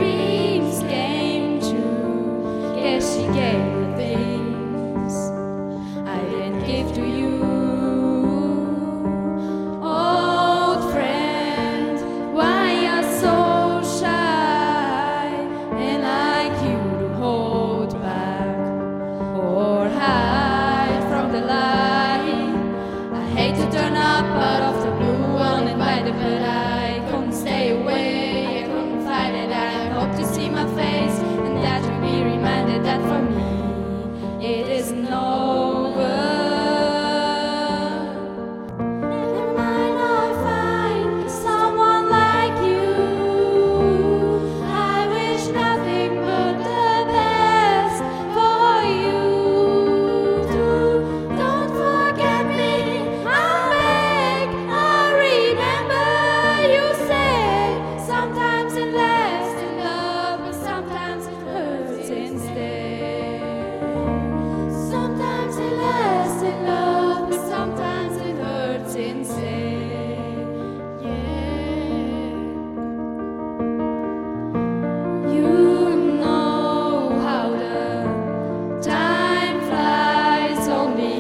dreams came true. Guess she gave the things I didn't give to you. Old friend, why you're so shy and like you to hold back or hide from the light? I hate to turn up out of the blue uninvited, but I couldn't stay away. I couldn't fight it. I hope to see my face and that you'll be reminded that for me it isn't over. Never mind, I'll find someone like you. I wish nothing but the best for you too. Don't forget me, I'll beg. I remember you said sometimes it lasts in love, but sometimes it hurts instead. Sometimes it lasts in love, but sometimes it hurts instead. Yeah. You know how the time flies. Only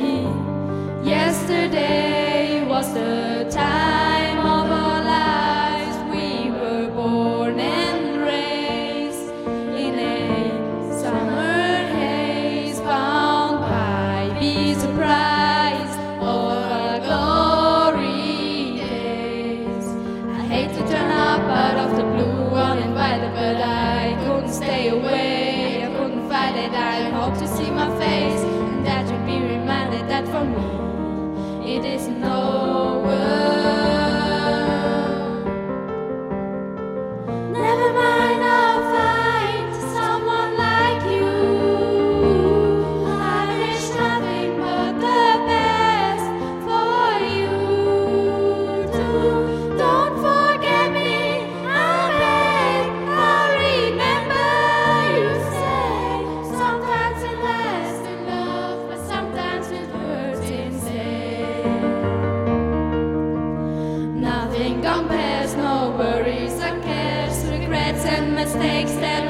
yesterday was the time of our lives. We were born and raised in a summer haze, bound by the surprise of our glory days. I hate to turn up out of the blue uninvited, but I couldn't stay away. I couldn't fight it. I hope to see my face and that you'll be reminded that for me it isn't over. Never mind, I'll find someone like you. I wish nothing but the best for you too. Don't forget me, I beg. I remember you said sometimes it lasts in love, but sometimes it hurts instead. Nothing compares, no worries or cares, regrets and mistakes that